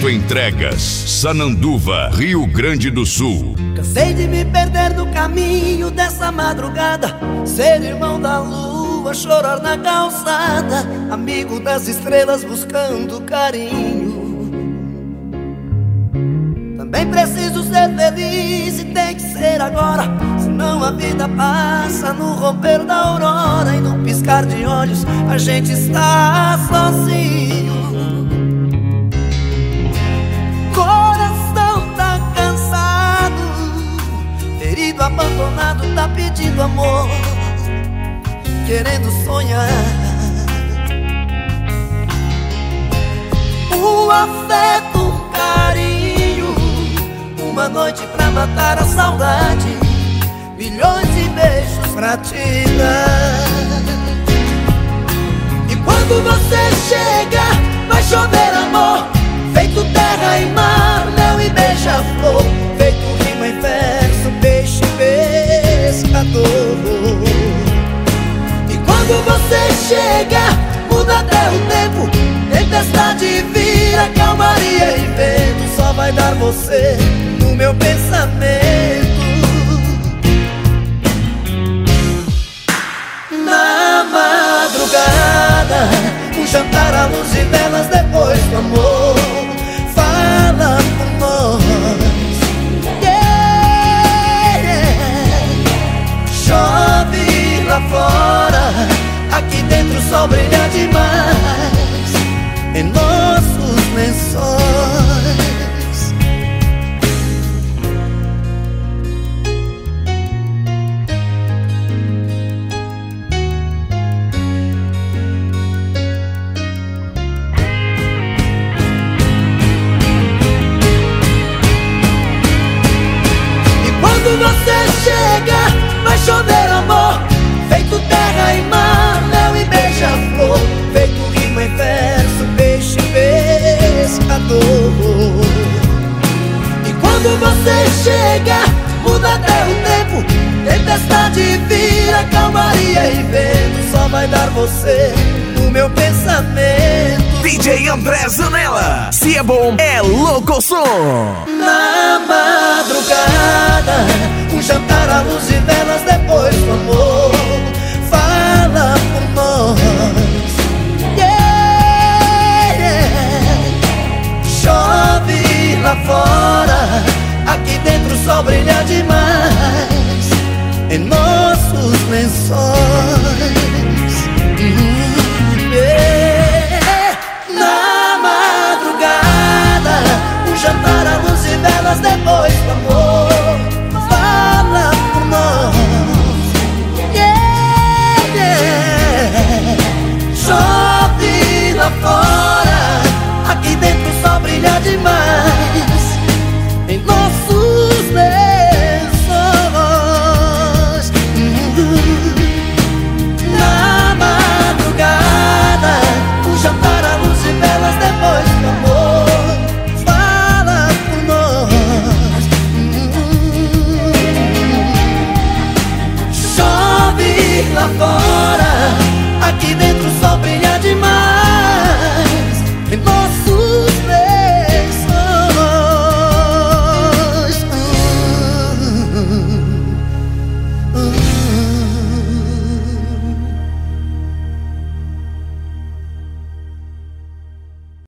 Autoentregas, Sananduva, Rio Grande do Sul. Cansei de me perder no caminho dessa madrugada, ser irmão da lua, chorar na calçada, amigo das estrelas buscando carinho. Também preciso ser feliz e tem que ser agora, senão a vida passa no romper da aurora, e no piscar de olhos a gente está sozinho. Coração tá cansado, ferido, abandonado, tá pedindo amor, querendo sonhar. Um afeto, um carinho, uma noite pra matar a saudade, milhões de beijos pra te dar. E quando você chega, vai chover amor, feito terra e mar, mel e beija-flor, feito rima e verso, peixe pescador. E quando você chega, muda até o tempo, tempestade vira calmaria e vento, só vai dar você no meu pensamento. Na madrugada, um jantar à luz de velas depois do amor, fala por nós, yeah. Chove lá fora, aqui dentro o sol brilha demais em nossos lençóis. Quando você chega, vai chover amor, feito terra e mar, mel e beija-flor, feito rima e verso, peixe pescador. E quando você chega, muda até o tempo, tempestade vira calmaria e vento, só vai dar você no meu pensamento. DJ André Zanella, se é bom, é louco som. Na madrugada, um jantar à luz de velas depois do amor, fala por nós, yeah. Chove lá fora, aqui dentro o sol brilha demais em nossos lençóis.